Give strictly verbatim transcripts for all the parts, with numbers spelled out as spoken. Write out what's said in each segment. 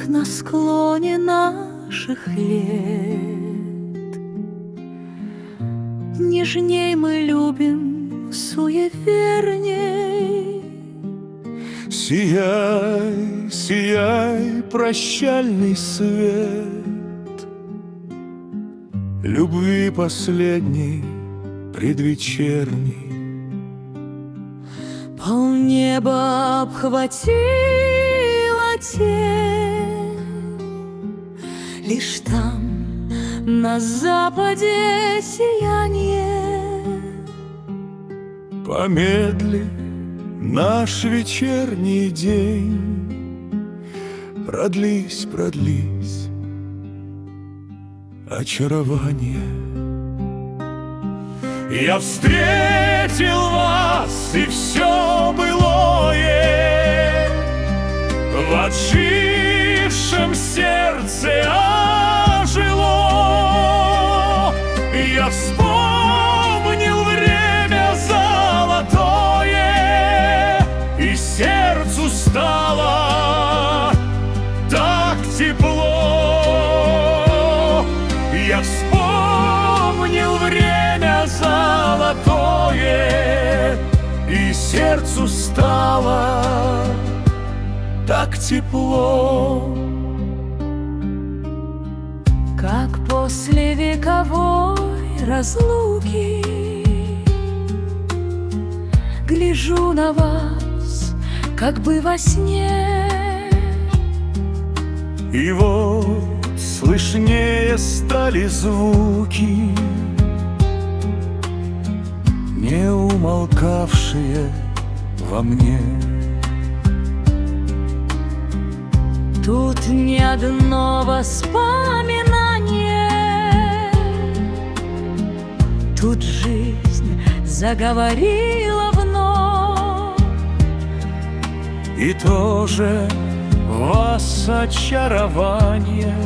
как на склоне наших лет. Нежней мы любим, суеверней. Сияй, сияй, прощальный свет любви последний, предвечерний. Полнеба обхватила тень, лишь там, на западе, сияние. Помедли, наш вечерний день, продлись, продлись, очарование. Я встретил вас, и все былое в отжившем сердце ожило. Я вспомнил время золотое, и сердцу стало так тепло. Я вспомнил время золотое, и сердцу стало так тепло. Как после вековой разлуки гляжу на вас, как бы во сне. И вот слышнее стали звуки, не умолкавшие во мне. Тут не одно воспоминание, тут жизнь заговорила вновь. И тоже вас очарование,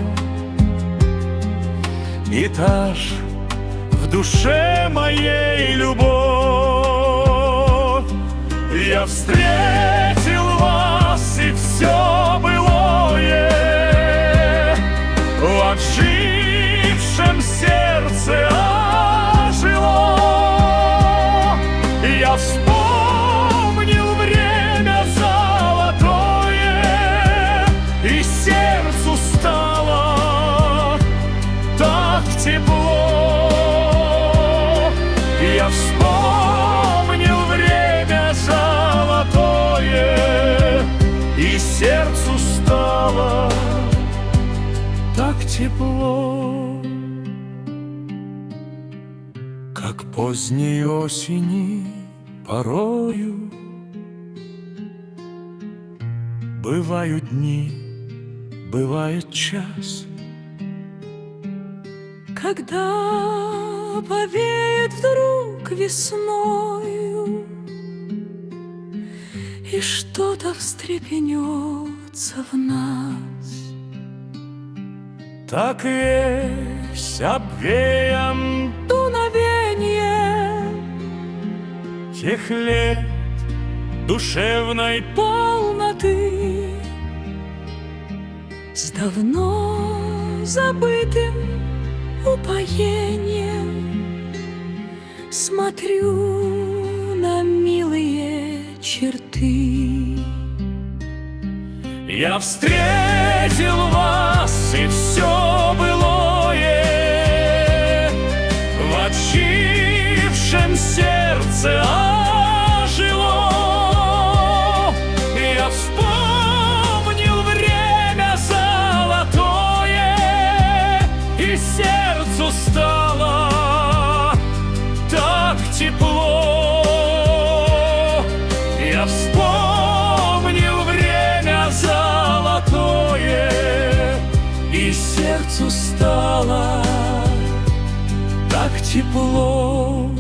и та ж в душе моей любовь. Я встретил вас, и все былое в отжившем сердце ожило. Я вспомнил время золотое, и сердцу стало так тепло. Я вспомнил время золотое, и сердцу стало так тепло. Как поздней осени порою бывают дни, бывает час, когда повеет вдруг весною, и что-то встрепенется в нас. так весь обвеян Дуновение тех лет душевной полноты с давно забытым упоением смотрю на милые черты. Я встретил вас, и все былое в отжившем сердце ожило. Я вспомнил время золотое, и сердцу стало так тепло. Я вспомнил время золотое, и сердцу стало так тепло.